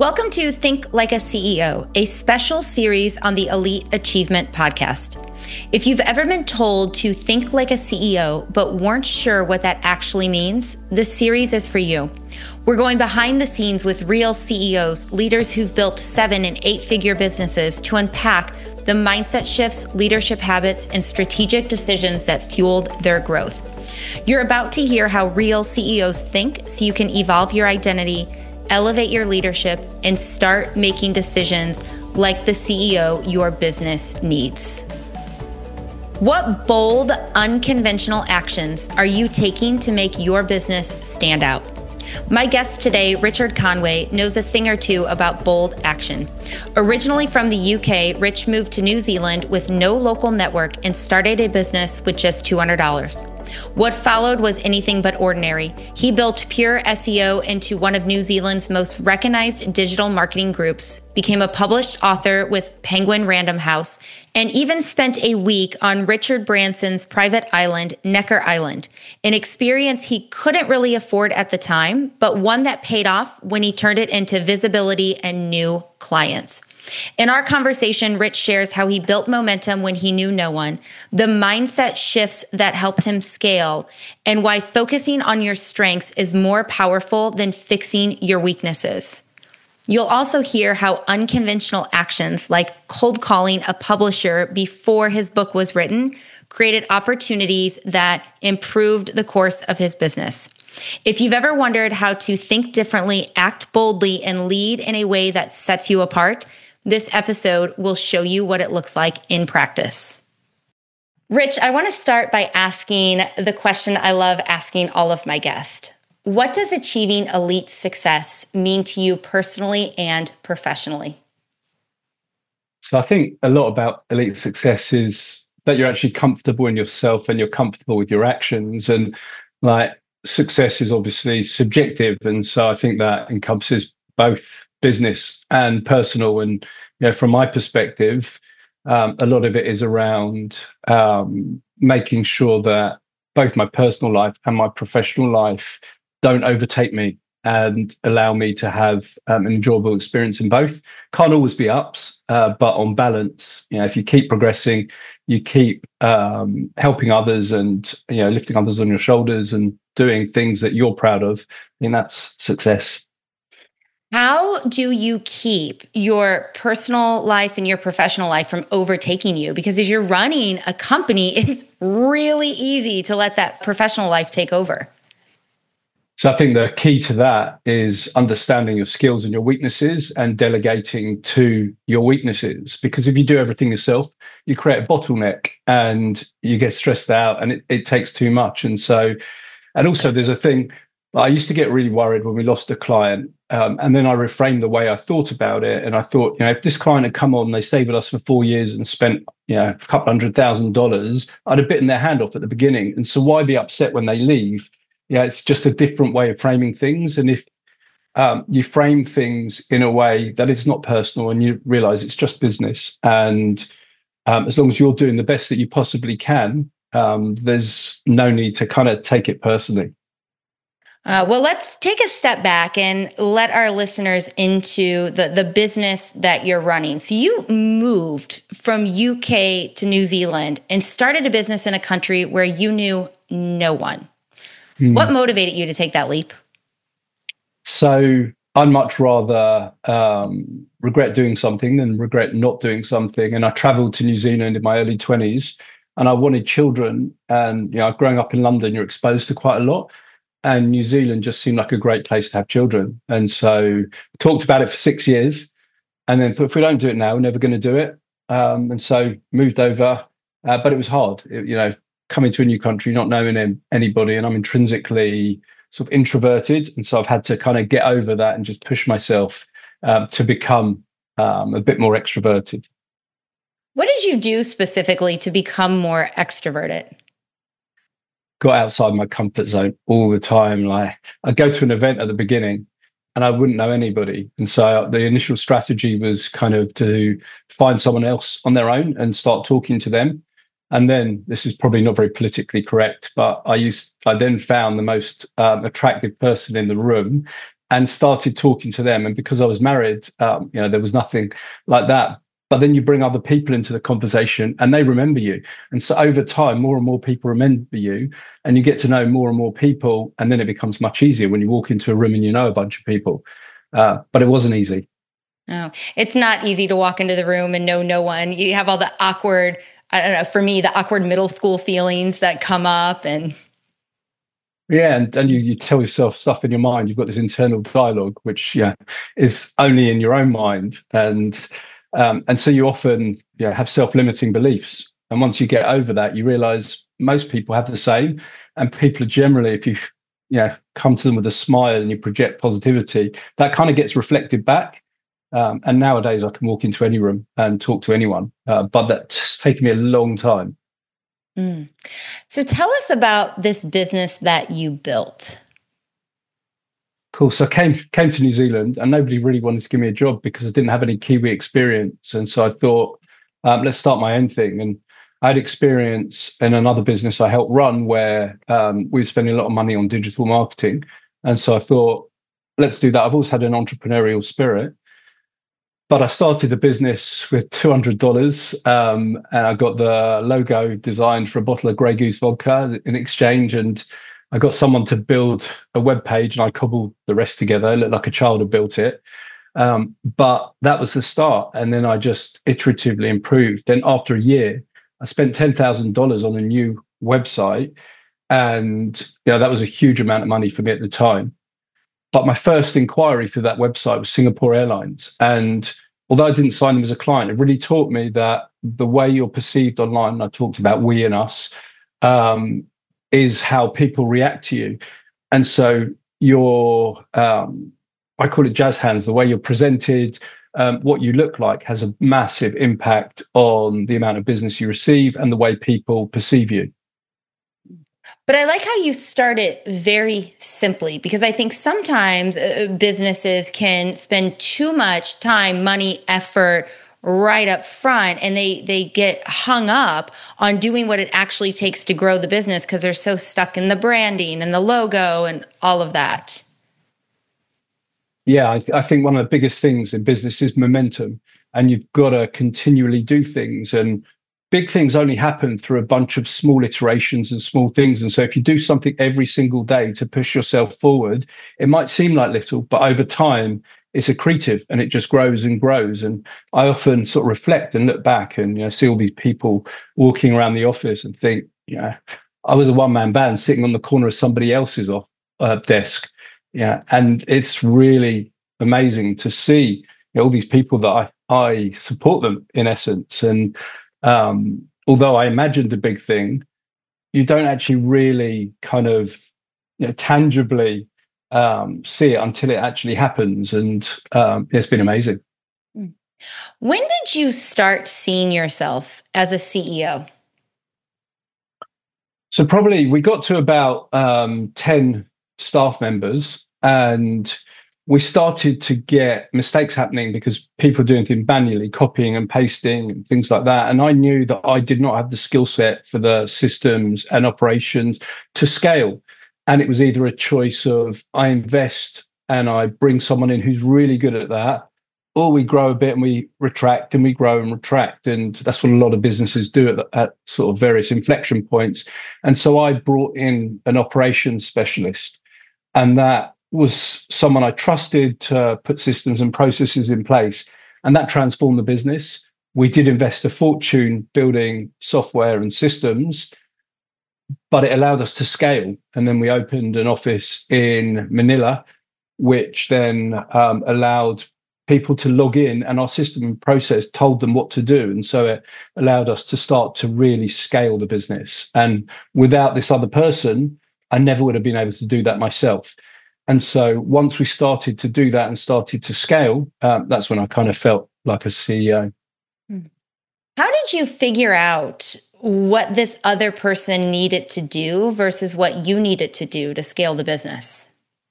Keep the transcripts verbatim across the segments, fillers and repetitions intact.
Welcome to Think Like a C E O, a special series on the Elite Achievement Podcast. If you've ever been told to think like a C E O, but weren't sure what that actually means, this series is for you. We're going behind the scenes with real C E Os, leaders who've built seven and eight figure businesses to unpack the mindset shifts, leadership habits, and strategic decisions that fueled their growth. You're about to hear how real C E Os think so you can evolve your identity, elevate your leadership, and start making decisions like the C E O your business needs. What bold, unconventional actions are you taking to make your business stand out? My guest today, Richard Conway, knows a thing or two about bold action. Originally from the U K, Rich moved to New Zealand with no local network and started a business with just two hundred dollars. What followed was anything but ordinary. He built Pure S E O into one of New Zealand's most recognized digital marketing groups, became a published author with Penguin Random House, and even spent a week on Richard Branson's private island, Necker Island, an experience he couldn't really afford at the time, but one that paid off when he turned it into visibility and new clients. In our conversation, Rich shares how he built momentum when he knew no one, the mindset shifts that helped him scale, and why focusing on your strengths is more powerful than fixing your weaknesses. You'll also hear how unconventional actions like cold calling a publisher before his book was written created opportunities that improved the course of his business. If you've ever wondered how to think differently, act boldly, and lead in a way that sets you apart, this episode will show you what it looks like in practice. Rich, I want to start by asking the question I love asking all of my guests. What does achieving elite success mean to you personally and professionally? So I think a lot about elite success is that you're actually comfortable in yourself and you're comfortable with your actions. And like success is obviously subjective. And so I think that encompasses both business and personal. And you know, from my perspective, um, a lot of it is around um, making sure that both my personal life and my professional life don't overtake me and allow me to have um, an enjoyable experience in both. Can't always be ups, uh, but on balance, you know, if you keep progressing, you keep um, helping others and you know lifting others on your shoulders and doing things that you're proud of, I think that's success. How do you keep your personal life and your professional life from overtaking you? Because as you're running a company, it's really easy to let that professional life take over. So I think the key to that is understanding your skills and your weaknesses and delegating to your weaknesses. Because if you do everything yourself, you create a bottleneck and you get stressed out and it, it takes too much. And so, and also there's a thing, I used to get really worried when we lost a client. Um, and then I reframed the way I thought about it. And I thought, you know, if this client had come on, they stayed with us for four years and spent, you know, a couple hundred thousand dollars, I'd have bitten their hand off at the beginning. And so why be upset when they leave? Yeah, it's just a different way of framing things. And if um, you frame things in a way that it's not personal and you realize it's just business, and um, as long as you're doing the best that you possibly can, um, there's no need to kind of take it personally. Uh, well, let's take a step back and let our listeners into the, the business that you're running. So you moved from U K to New Zealand and started a business in a country where you knew no one. Mm. What motivated you to take that leap? So I'd much rather um, regret doing something than regret not doing something. And I traveled to New Zealand in my early twenties and I wanted children. And you know, growing up in London, you're exposed to quite a lot. And New Zealand just seemed like a great place to have children. And so talked about it for six years and then thought, if we don't do it now, we're never going to do it. Um, and so moved over, uh, but it was hard, it, you know, coming to a new country, not knowing anybody. And I'm intrinsically sort of introverted. And so I've had to kind of get over that and just push myself um, to become um, a bit more extroverted. What did you do specifically to become more extroverted? Got outside my comfort zone all the time. Like I'd go to an event at the beginning and I wouldn't know anybody. And so the initial strategy was kind of to find someone else on their own and start talking to them. And then this is probably not very politically correct, but I used, I then found the most um, attractive person in the room and started talking to them. And because I was married, um, you know, there was nothing like that. But then you bring other people into the conversation and they remember you. And so over time, more and more people remember you and you get to know more and more people. And then it becomes much easier when you walk into a room and you know a bunch of people. Uh, but it wasn't easy. No, it's not easy to walk into the room and know no one. You have all the awkward, I don't know, for me, the awkward middle school feelings that come up. And yeah, and, and you, you tell yourself stuff in your mind. You've got this internal dialogue, which yeah, is only in your own mind. And Um, and so you often you know, have self-limiting beliefs. And once you get over that, you realize most people have the same. And people are generally, if you you know, come to them with a smile and you project positivity, that kind of gets reflected back. Um, and nowadays I can walk into any room and talk to anyone. Uh, but that's taken me a long time. Mm. So tell us about this business that you built. Cool. So I came came to New Zealand and nobody really wanted to give me a job because I didn't have any Kiwi experience. And so I thought, um, let's start my own thing. And I had experience in another business I helped run where um, we were spending a lot of money on digital marketing. And so I thought, let's do that. I've always had an entrepreneurial spirit. But I started the business with two hundred dollars um, and I got the logo designed for a bottle of Grey Goose vodka in exchange. And I got someone to build a web page and I cobbled the rest together. It looked like a child had built it. Um, but that was the start. And then I just iteratively improved. Then after a year, I spent ten thousand dollars on a new website. And you know, that was a huge amount of money for me at the time. But my first inquiry through that website was Singapore Airlines. And although I didn't sign them as a client, it really taught me that the way you're perceived online, I talked about we and us, um, is how people react to you. And so your, um, I call it jazz hands, the way you're presented, um, what you look like has a massive impact on the amount of business you receive and the way people perceive you. But I like how you start it very simply, because I think sometimes uh, businesses can spend too much time, money, effort right up front, and they they get hung up on doing what it actually takes to grow the business because they're so stuck in the branding and the logo and all of that. Yeah, I, I think one of the biggest things in business is momentum, and you've got to continually do things. And big things only happen through a bunch of small iterations and small things. And so if you do something every single day to push yourself forward, it might seem like little, but over time, it's accretive and it just grows and grows. And I often sort of reflect and look back and you know see all these people walking around the office and think, you know, I was a one-man band sitting on the corner of somebody else's off, uh, desk. Yeah, and it's really amazing to see you know, all these people that I, I support them in essence. And um, although I imagined a big thing, you don't actually really kind of you know, tangibly um, see it until it actually happens. And um, it's been amazing. When did you start seeing yourself as a C E O? So probably we got to about um, ten staff members and we started to get mistakes happening because people were doing things manually, copying and pasting and things like that. And I knew that I did not have the skill set for the systems and operations to scale. And it was either a choice of I invest and I bring someone in who's really good at that, or we grow a bit and we retract and we grow and retract. And that's what a lot of businesses do at, at sort of various inflection points. And so I brought in an operations specialist, and that was someone I trusted to put systems and processes in place. And that transformed the business. We did invest a fortune building software and systems, but it allowed us to scale. And then we opened an office in Manila, which then um, allowed people to log in, and our system and process told them what to do. And so it allowed us to start to really scale the business. And without this other person, I never would have been able to do that myself. And so once we started to do that and started to scale, um, that's when I kind of felt like a C E O. How did you figure out what this other person needed to do versus what you needed to do to scale the business?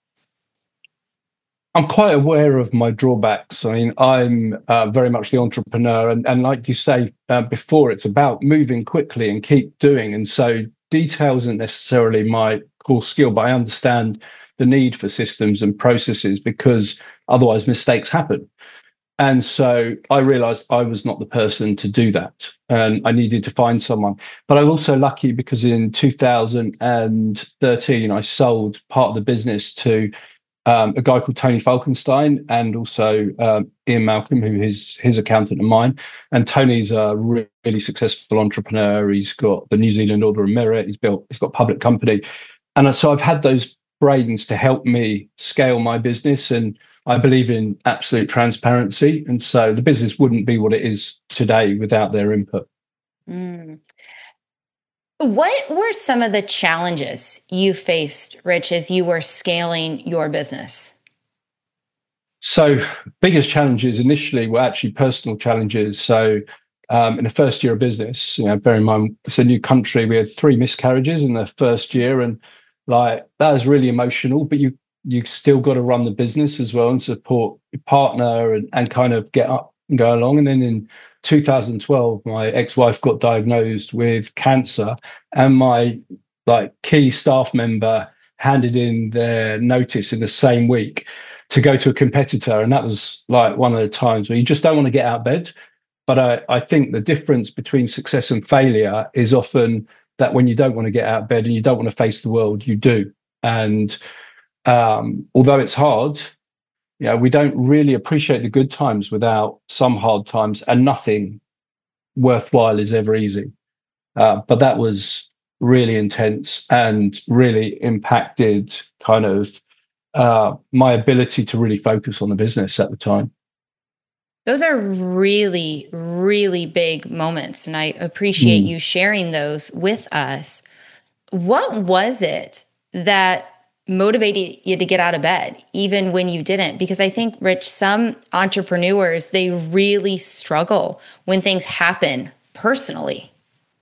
I'm quite aware of my drawbacks. I mean, I'm uh, very much the entrepreneur. And, and like you say uh, before, it's about moving quickly and keep doing. And so detail isn't necessarily my core skill, but I understand the need for systems and processes because otherwise mistakes happen. And so I realized I was not the person to do that. And I needed to find someone. But I'm also lucky because in two thousand thirteen, I sold part of the business to um, a guy called Tony Falkenstein and also um, Ian Malcolm, who is his accountant and mine. And Tony's a really, really successful entrepreneur. He's got the New Zealand Order of Merit. He's built, he's got a public company. And so I've had those brains to help me scale my business. And I believe in absolute transparency. And so the business wouldn't be what it is today without their input. Mm. What were some of the challenges you faced, Rich, as you were scaling your business? So biggest challenges initially were actually personal challenges. So um, in the first year of business, you know, bear in mind, it's a new country. We had three miscarriages in the first year. And like, that was really emotional, but you you've still got to run the business as well and support your partner and, and kind of get up and go along. And then in two thousand twelve, my ex-wife got diagnosed with cancer, and my like key staff member handed in their notice in the same week to go to a competitor. And that was like one of the times where you just don't want to get out of bed. But I, I think the difference between success and failure is often that when you don't want to get out of bed and you don't want to face the world, you do. And Um, although it's hard, you know, we don't really appreciate the good times without some hard times, and nothing worthwhile is ever easy. Uh, but that was really intense and really impacted kind of uh, my ability to really focus on the business at the time. Those are really, really big moments, and I appreciate mm. you sharing those with us. What was it that motivated you to get out of bed, even when you didn't? Because I think, Rich, some entrepreneurs, they really struggle when things happen personally.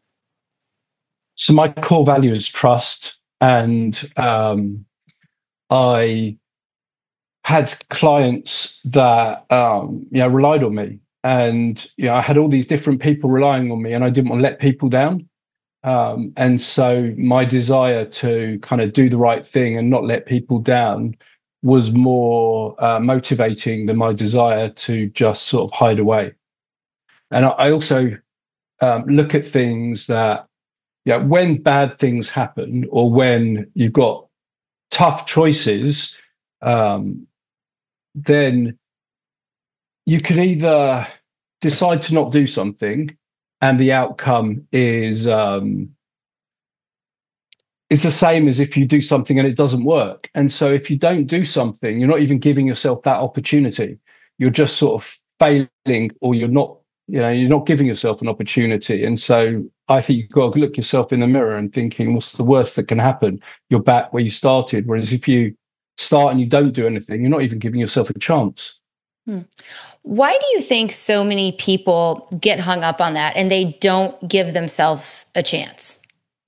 So my core value is trust. And um, I had clients that, um, you know, relied on me. And, you know, I had all these different people relying on me, and I didn't want to let people down. Um, and so my desire to kind of do the right thing and not let people down was more uh, motivating than my desire to just sort of hide away. And I, I also um, look at things that, yeah, when bad things happen or when you've got tough choices, um, then you can either decide to not do something, and the outcome is um, it's the same as if you do something and it doesn't work. And so if you don't do something, you're not even giving yourself that opportunity. You're just sort of failing, or you're not, you know, you're not giving yourself an opportunity. And so I think you've got to look yourself in the mirror and thinking, what's the worst that can happen? You're back where you started. Whereas if you start and you don't do anything, you're not even giving yourself a chance. Hmm. Why do you think so many people get hung up on that and they don't give themselves a chance?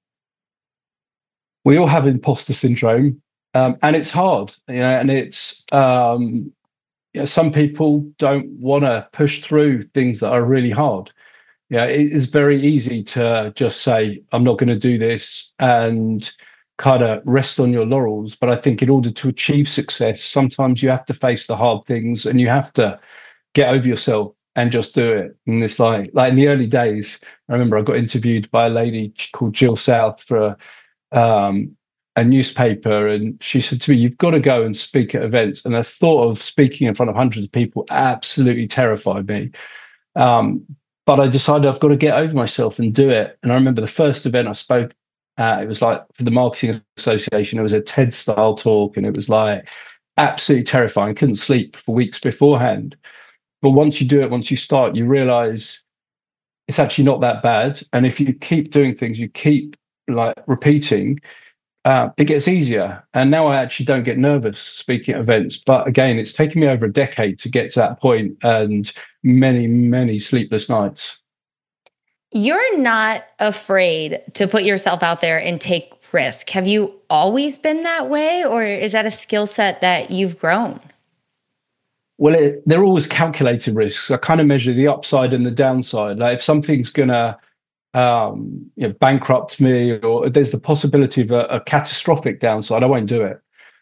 We all have imposter syndrome, um, and it's hard, you know, and it's, um, you know, some people don't want to push through things that are really hard. Yeah, it is very easy to just say, I'm not going to do this, and kind of rest on your laurels. But I think in order to achieve success, sometimes you have to face the hard things and you have to get over yourself and just do it. And it's like, like in the early days, I remember I got interviewed by a lady called Jill South for a, um, a newspaper. And she said to me, you've got to go and speak at events. And the thought of speaking in front of hundreds of people absolutely terrified me. Um, but I decided I've got to get over myself and do it. And I remember the first event I spoke at, it was like for the Marketing Association, it was a TED style talk, and it was like absolutely terrifying. Couldn't sleep for weeks beforehand. But once you do it, once you start, you realize it's actually not that bad. And if you keep doing things, you keep like repeating, uh, it gets easier. And now I actually don't get nervous speaking at events. But again, it's taken me over a decade to get to that point, and many, many sleepless nights. You're not afraid to put yourself out there and take risk. Have you always been that way, or is that a skill set that you've grown? Well, it, they're always calculated risks. I kind of measure the upside and the downside. Like if something's going to um, you know, bankrupt me, or there's the possibility of a, a catastrophic downside, I won't do it.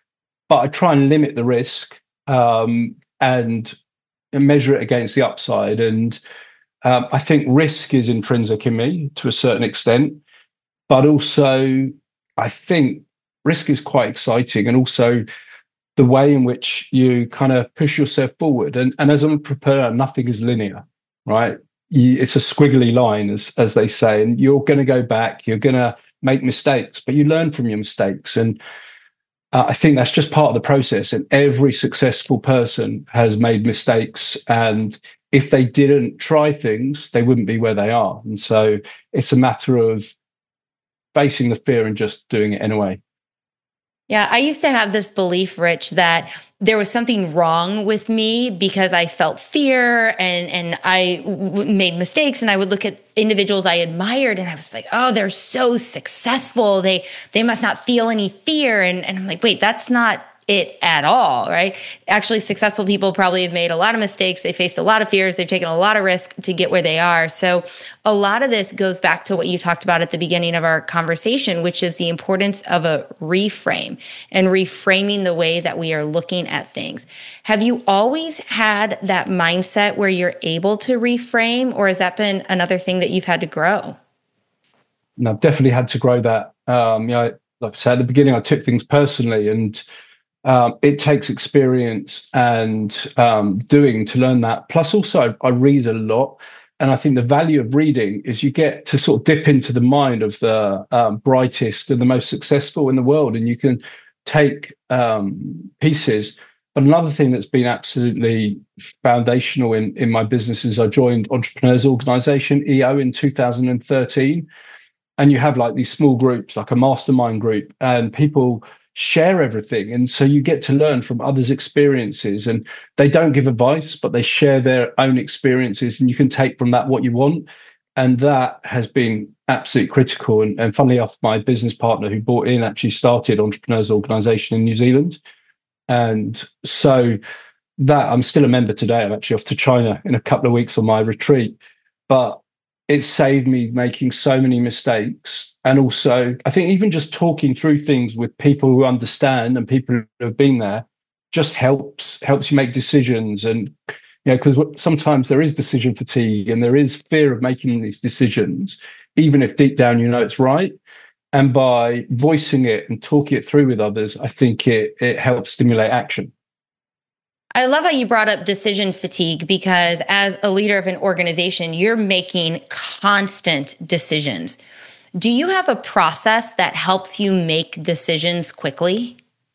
but I try and limit the risk um, and measure it against the upside. And um, I think risk is intrinsic in me to a certain extent, but also I think risk is quite exciting, and also the way in which you kind of push yourself forward. And, and as an entrepreneur, nothing is linear, right? You, it's a squiggly line, as as they say, and you're going to go back, you're going to make mistakes, but you learn from your mistakes. And uh, I think that's just part of the process. And every successful person has made mistakes. And if they didn't try things, they wouldn't be where they are. And so it's a matter of facing the fear and just doing it anyway. Yeah, I used to have this belief, Rich, that there was something wrong with me because I felt fear and and I w- made mistakes, and I would look at individuals I admired and I was like, oh, they're so successful. They they must not feel any fear. And, and I'm like, wait, that's not it at all, right? Actually, successful people probably have made a lot of mistakes. They faced a lot of fears. They've taken a lot of risk to get where they are. So a lot of this goes back to what you talked about at the beginning of our conversation, which is the importance of a reframe and reframing the way that we are looking at things. Have you always had that mindset where you're able to reframe, or has that been another thing that you've had to grow? And I've definitely had to grow that. Um, you know, like I said at the beginning, I took things personally, and Um, it takes experience and um, doing to learn that. Plus, also, I, I read a lot. And I think the value of reading is you get to sort of dip into the mind of the um, brightest and the most successful in the world, and you can take um, pieces. But another thing that's been absolutely foundational in, in my business is I joined Entrepreneurs Organization, E O, in two thousand thirteen. And you have like these small groups, like a mastermind group, and people share everything. And so you get to learn from others' experiences, and they don't give advice, but they share their own experiences, and you can take from that what you want. And that has been absolutely critical. And, and funnily enough, my business partner who bought in actually started Entrepreneurs Organization in New Zealand. And so that I'm still a member today. I'm actually off to China in a couple of weeks on my retreat. But it saved me making so many mistakes. And also, I think even just talking through things with people who understand and people who have been there just helps helps you make decisions. And, you know, because sometimes there is decision fatigue and there is fear of making these decisions, even if deep down you know it's right. And by voicing it and talking it through with others, I think it it helps stimulate action. I love how you brought up decision fatigue, because as a leader of an organization, you're making constant decisions. Do you have a process that helps you make decisions quickly?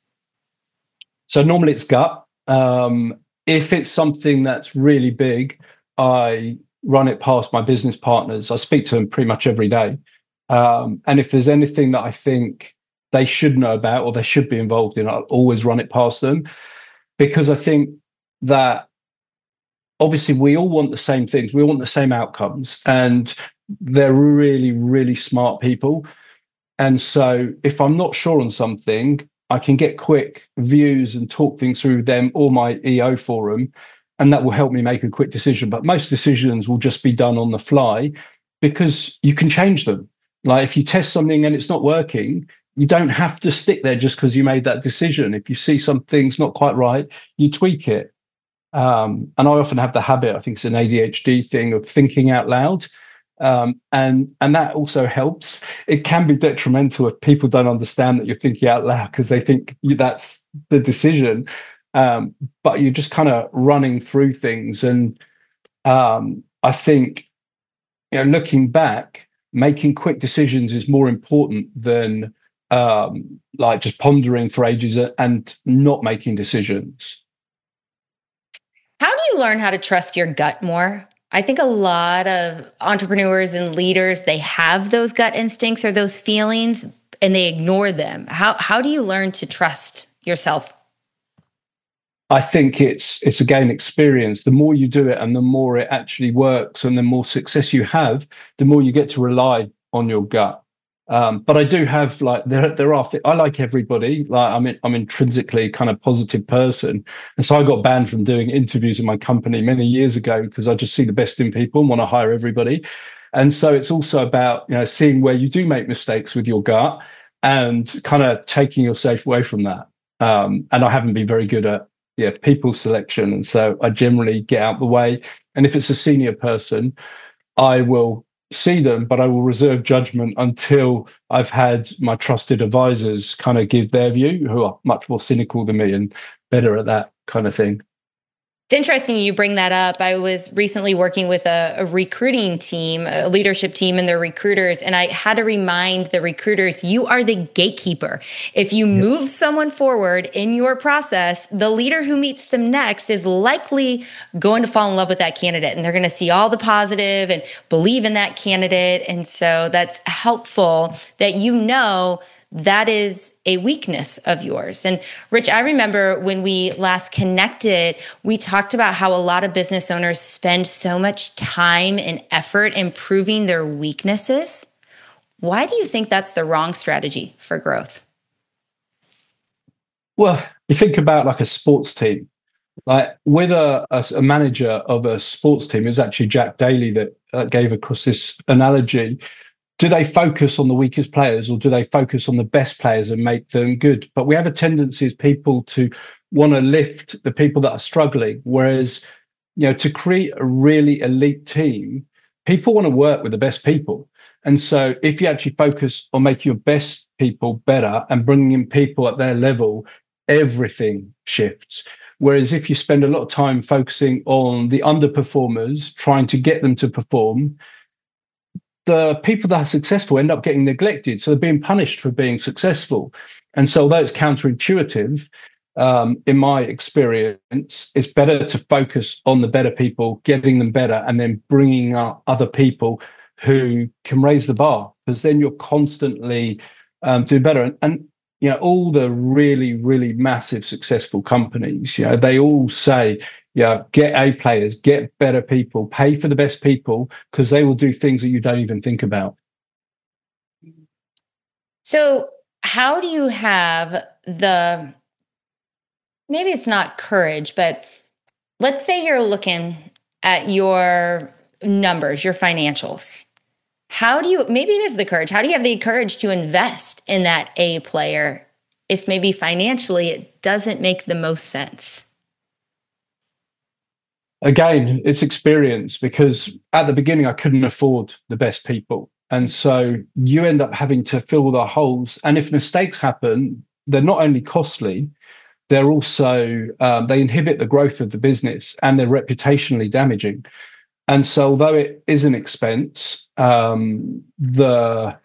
So normally it's gut. Um, if it's something that's really big, I run it past my business partners. I speak to them pretty much every day. Um, and if there's anything that I think they should know about or they should be involved in, I'll always run it past them. Because I think that obviously we all want the same things. We all want the same outcomes. And they're really, really smart people. And so if I'm not sure on something, I can get quick views and talk things through them or my E O forum, and that will help me make a quick decision. But most decisions will just be done on the fly because you can change them. Like if you test something and it's not working, you don't have to stick there just because you made that decision. If you see something's not quite right, you tweak it. Um, and I often have the habit, I think it's an A D H D thing, of thinking out loud. Um, and and that also helps. It can be detrimental if people don't understand that you're thinking out loud because they think you, that's the decision. Um, but you're just kind of running through things. And um, I think, you know, looking back, making quick decisions is more important than um, like just pondering for ages and not making decisions. How do you learn how to trust your gut more? I think a lot of entrepreneurs and leaders, they have those gut instincts or those feelings and they ignore them. How how do you learn to trust yourself? I think it's it's again experience. The more you do it and the more it actually works and the more success you have, the more you get to rely on your gut. Um, but I do have like there there are I like everybody. Like I'm in, I'm intrinsically kind of positive person, and so I got banned from doing interviews in my company many years ago because I just see the best in people and want to hire everybody. And so it's also about, you know, seeing where you do make mistakes with your gut and kind of taking yourself away from that. Um, and I haven't been very good at yeah people selection. And so I generally get out the way. And if it's a senior person, I will see them, but I will reserve judgment until I've had my trusted advisors kind of give their view, who are much more cynical than me and better at that kind of thing. It's interesting you bring that up. I was recently working with a, a recruiting team, a leadership team, and their recruiters, and I had to remind the recruiters, you are the gatekeeper. If you yep. move someone forward in your process, the leader who meets them next is likely going to fall in love with that candidate, and they're going to see all the positive and believe in that candidate. And so that's helpful that you know that is a weakness of yours. And Rich, I remember when we last connected, we talked about how a lot of business owners spend so much time and effort improving their weaknesses. Why do you think that's the wrong strategy for growth? Well, you think about like a sports team, like with a, a, a manager of a sports team, is actually Jack Daly that uh, gave across this analogy. Do they focus on the weakest players, or do they focus on the best players and make them good? But we have a tendency as people to want to lift the people that are struggling, whereas, you know, to create a really elite team, people want to work with the best people. And so if you actually focus on making your best people better and bringing in people at their level, everything shifts. Whereas if you spend a lot of time focusing on the underperformers, trying to get them to perform, the people that are successful end up getting neglected. So they're being punished for being successful. And so although it's counterintuitive, um, in my experience, it's better to focus on the better people, getting them better, and then bringing up other people who can raise the bar, because then you're constantly um, doing better. And, and, you know, all the really, really massive successful companies, you know, they all say, yeah, get A players, get better people, pay for the best people, because they will do things that you don't even think about. So how do you have the, maybe it's not courage, but let's say you're looking at your numbers, your financials. How do you, maybe it is the courage, how do you have the courage to invest in that A player if maybe financially it doesn't make the most sense? Again, it's experience, because at the beginning, I couldn't afford the best people. And so you end up having to fill the holes. And if mistakes happen, they're not only costly, they're also, um, they inhibit the growth of the business, and they're reputationally damaging. And so although it is an expense, um, the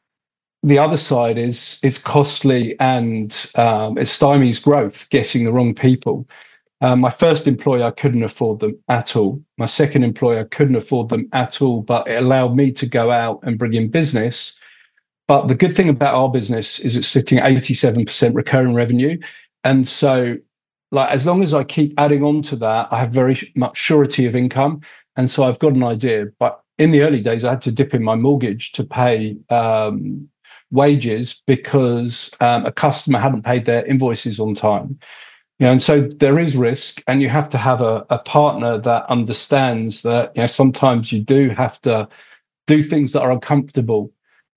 the other side is it's costly, and um, it stymies growth, getting the wrong people. Um, my first employer, I couldn't afford them at all. My second employer, I couldn't afford them at all, but it allowed me to go out and bring in business. But the good thing about our business is it's sitting at eighty-seven percent recurring revenue. And so, like, as long as I keep adding on to that, I have very much surety of income. And so I've got an idea. But in the early days, I had to dip in my mortgage to pay um, wages because um, a customer hadn't paid their invoices on time. You know, and so there is risk, and you have to have a, a partner that understands that, you know, sometimes you do have to do things that are uncomfortable.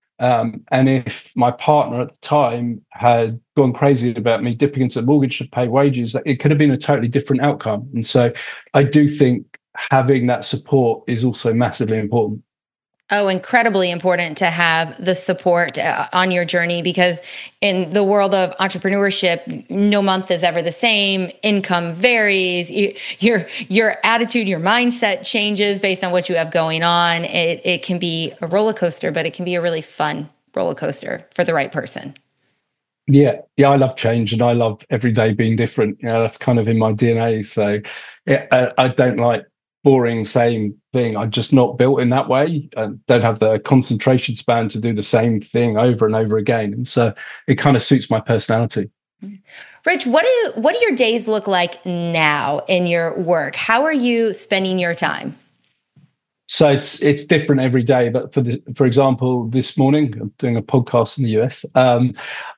Um, and if my partner at the time had gone crazy about me dipping into the mortgage to pay wages, it could have been a totally different outcome. And so I do think having that support is also massively important. Oh, incredibly important to have the support uh, on your journey, because in the world of entrepreneurship, no month is ever the same. Income varies. You, your your attitude, your mindset changes based on what you have going on. It it can be a roller coaster, but it can be a really fun roller coaster for the right person. Yeah, yeah, I love change, and I love every day being different. You know, that's kind of in my D N A. So yeah, I, I don't like boring same thing. I'm just not built in that way. I don't have the concentration span to do the same thing over and over again. And so it kind of suits my personality. Rich, what do what do your days look like now in your work? How are you spending your time? So it's it's different every day. But for the, for example, this morning, I'm doing a podcast in the U S. Um,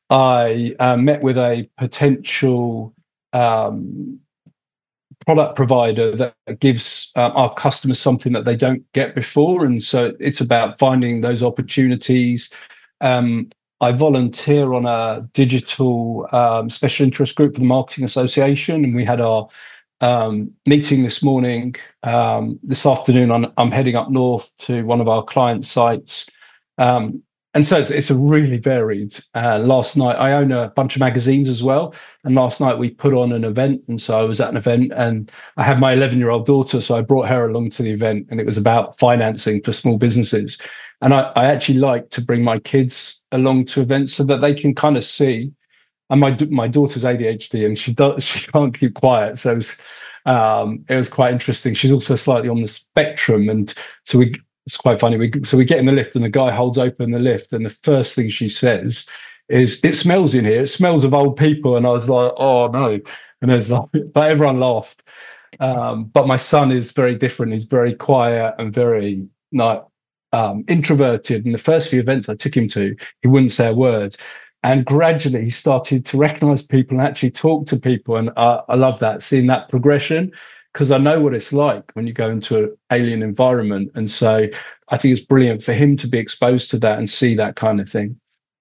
I uh, met with a potential um, product provider that gives uh, our customers something that they don't get before. And so it's about finding those opportunities. Um, I volunteer on a digital um, special interest group for the Marketing Association, and we had our um, meeting this morning. Um, this afternoon, I'm, I'm heading up north to one of our client sites. Um, and so it's, it's a really varied. Uh, last night, I own a bunch of magazines as well. And last night we put on an event. And so I was at an event and I had my eleven year old daughter. So I brought her along to the event, and it was about financing for small businesses. And I, I actually like to bring my kids along to events so that they can kind of see. And my my daughter's A D H D, and she does she can't keep quiet. So it was, um, it was quite interesting. She's also slightly on the spectrum, and so we it's quite funny. We so we get in the lift, and the guy holds open the lift, and the first thing she says is, "It smells in here. It smells of old people." And I was like, "Oh no!" And there's like, but everyone laughed. Um, but my son is very different. He's very quiet and very like um, introverted. And the first few events I took him to, he wouldn't say a word. And gradually he started to recognize people and actually talk to people. And I, I love that, seeing that progression, because I know what it's like when you go into an alien environment. And so I think it's brilliant for him to be exposed to that and see that kind of thing.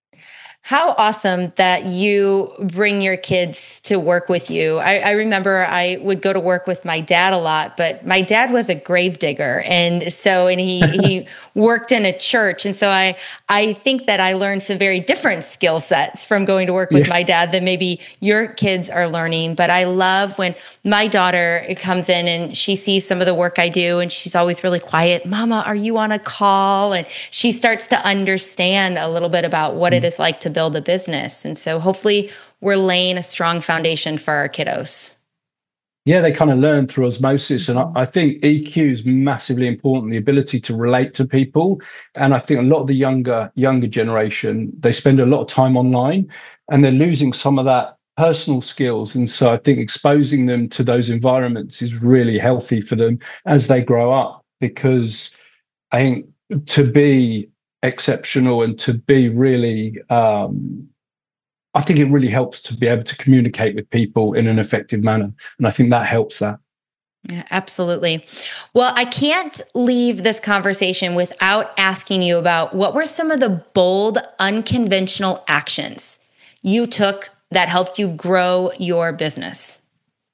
How awesome that you bring your kids to work with you. I, I remember I would go to work with my dad a lot, but my dad was a gravedigger. And so, and he, he worked in a church. And so I, I think that I learned some very different skill sets from going to work with yeah. my dad than maybe your kids are learning. But I love when my daughter comes in and she sees some of the work I do, and she's always really quiet. "Mama, are you on a call?" And she starts to understand a little bit about what mm-hmm. it is like to build a business. And so hopefully we're laying a strong foundation for our kiddos. Yeah, they kind of learn through osmosis. And I, I think E Q is massively important, the ability to relate to people. And I think a lot of the younger, younger generation, they spend a lot of time online and they're losing some of that personal skills. And so I think exposing them to those environments is really healthy for them as they grow up, because I think to be exceptional and to be really, um, I think it really helps to be able to communicate with people in an effective manner. And I think that helps that. Yeah, absolutely. Well, I can't leave this conversation without asking you about what were some of the bold, unconventional actions you took that helped you grow your business?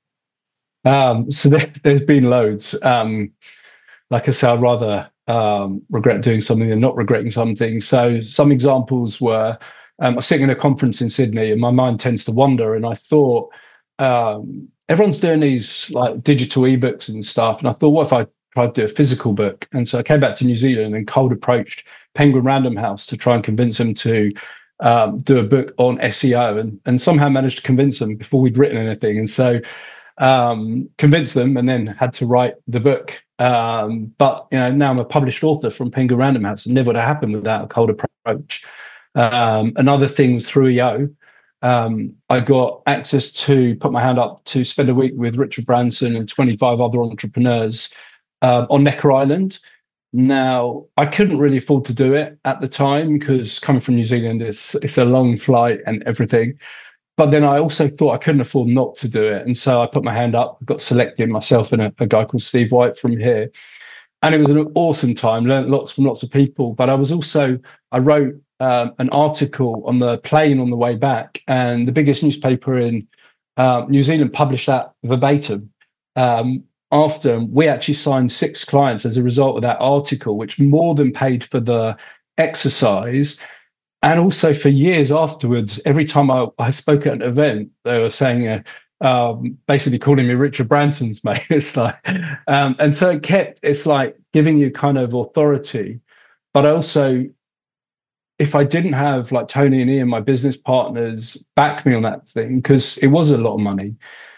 Um, so there, there's been loads. Um, like I said, I'd rather um, regret doing something than not regretting something. So some examples were, um, I was sitting in a conference in Sydney and my mind tends to wander. And I thought, um, everyone's doing these like digital ebooks and stuff. And I thought, what if I tried to do a physical book? And so I came back to New Zealand and cold approached Penguin Random House to try and convince them to um, do a book on S E O, and, and somehow managed to convince them before we'd written anything. And so um, convinced them and then had to write the book. Um, but you know, now I'm a published author from Penguin Random House. It never would have happened without a cold approach. Um, another thing was through E O. Um, I got access to put my hand up to spend a week with Richard Branson and twenty-five other entrepreneurs uh, on Necker Island. Now, I couldn't really afford to do it at the time because coming from New Zealand, it's, it's a long flight and everything. But then I also thought I couldn't afford not to do it. And so I put my hand up, got selected, myself and a, a guy called Steve White from here. And it was an awesome time, learned lots from lots of people. But I was also, I wrote um, an article on the plane on the way back, and the biggest newspaper in uh, New Zealand published that verbatim. Um, after we actually signed six clients as a result of that article, which more than paid for the exercise. And also for years afterwards, every time I, I spoke at an event, they were saying, uh, um, basically calling me Richard Branson's mate. It's like, um, and so it kept, it's like giving you kind of authority. But also, if I didn't have like Tony and Ian, my business partners, back me on that thing, because it was a lot of money.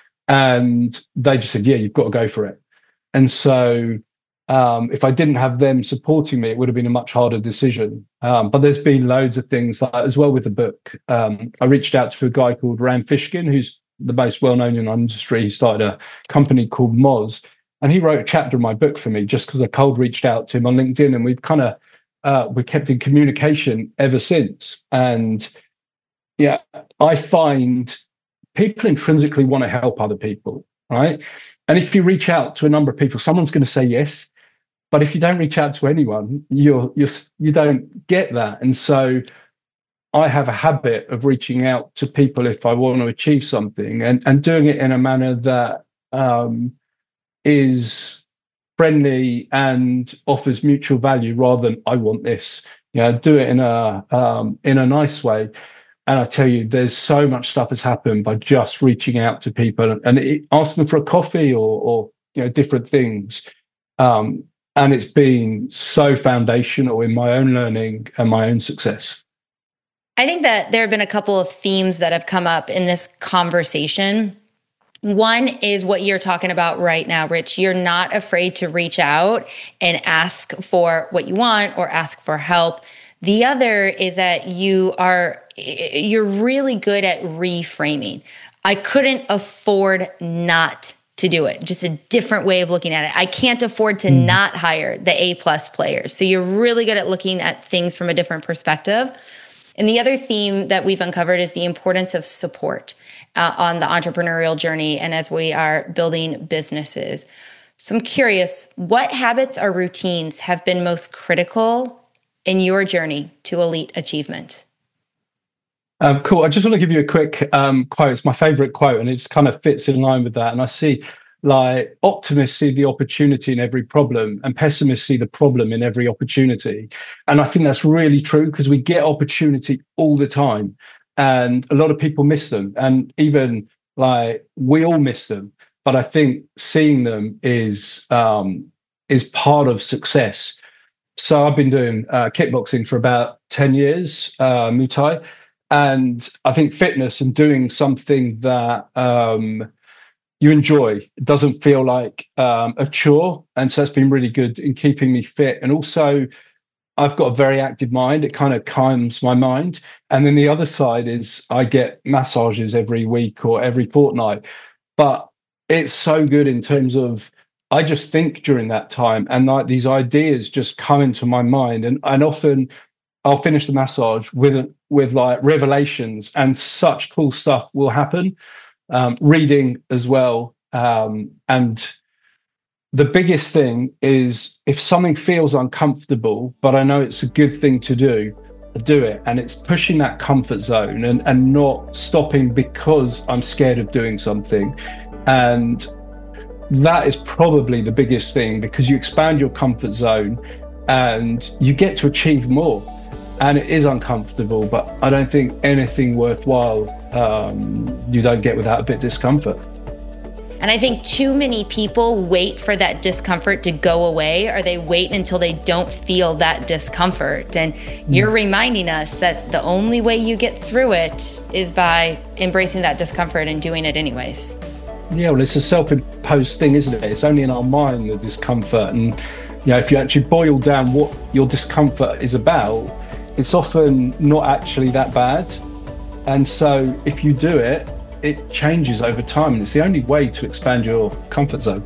And they just said, yeah, you've got to go for it. And so Um, if I didn't have them supporting me, it would have been a much harder decision. Um, but there's been loads of things like, as well with the book. Um, I reached out to a guy called Ram Fishkin, who's the most well-known in our industry. He started a company called Moz, and he wrote a chapter of my book for me just because I cold reached out to him on LinkedIn, and we've kind of uh, we kept in communication ever since. And yeah, I find people intrinsically want to help other people, right? And if you reach out to a number of people, someone's going to say yes. But if you don't reach out to anyone, you're, you're, you don't get that. And so I have a habit of reaching out to people if I want to achieve something, and, and doing it in a manner that um, is friendly and offers mutual value rather than I want this. You know, do it in a um, in a nice way. And I tell you, there's so much stuff has happened by just reaching out to people and it, asking for a coffee or, or you know different things. Um, and it's been so foundational in my own learning and my own success. I think that there have been a couple of themes that have come up in this conversation. One is what you're talking about right now, Rich. You're not afraid to reach out and ask for what you want or ask for help. The other is that you are, you're really good at reframing. I couldn't afford not to do it. Just a different way of looking at it. I can't afford to mm. not hire the A plus players. So you're really good at looking at things from a different perspective. And the other theme that we've uncovered is the importance of support uh, on the entrepreneurial journey and as we are building businesses. So I'm curious, what habits or routines have been most critical in your journey to elite achievement? Um, cool. I just want to give you a quick um, quote. It's my favorite quote, and it just kind of fits in line with that. And I see, like, optimists see the opportunity in every problem, and pessimists see the problem in every opportunity. And I think that's really true because we get opportunity all the time, and a lot of people miss them. And even like we all miss them. But I think seeing them is um, is part of success. So I've been doing uh, kickboxing for about ten years, uh, Muay Thai. And I think fitness and doing something that um, you enjoy doesn't feel like um, a chore. And so that's been really good in keeping me fit. And also, I've got a very active mind. It kind of calms my mind. And then the other side is I get massages every week or every fortnight. But it's so good in terms of I just think during that time and like these ideas just come into my mind. And, and often I'll finish the massage with with like revelations and such cool stuff will happen. Um, reading as well. Um, and the biggest thing is if something feels uncomfortable, but I know it's a good thing to do, do it. And it's pushing that comfort zone and, and not stopping because I'm scared of doing something. And that is probably the biggest thing because you expand your comfort zone and you get to achieve more. And it is uncomfortable, but I don't think anything worthwhile um, you don't get without a bit of discomfort. And I think too many people wait for that discomfort to go away, or they wait until they don't feel that discomfort. And you're reminding us that the only way you get through it is by embracing that discomfort and doing it anyways. Yeah, well, it's a self-imposed thing, isn't it? It's only in our mind, the discomfort. And you know, if you actually boil down what your discomfort is about, it's often not actually that bad. And so if you do it, it changes over time. And it's the only way to expand your comfort zone.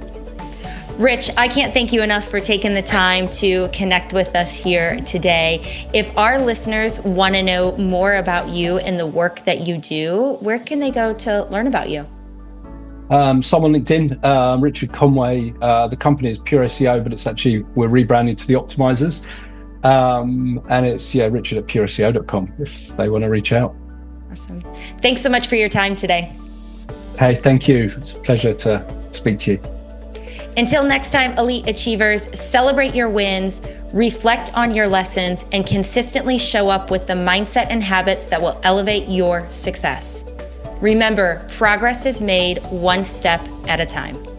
Rich, I can't thank you enough for taking the time to connect with us here today. If our listeners want to know more about you and the work that you do, where can they go to learn about you? Um, so I'm on LinkedIn, um, Richard Conway. Uh, the company is Pure S E O, but it's actually, we're rebranding to The Optimizers. Um, and it's, yeah, richard at pure S E O dot com if they want to reach out. Awesome. Thanks so much for your time today. Hey, thank you. It's a pleasure to speak to you. Until next time, Elite Achievers, celebrate your wins, reflect on your lessons, and consistently show up with the mindset and habits that will elevate your success. Remember, progress is made one step at a time.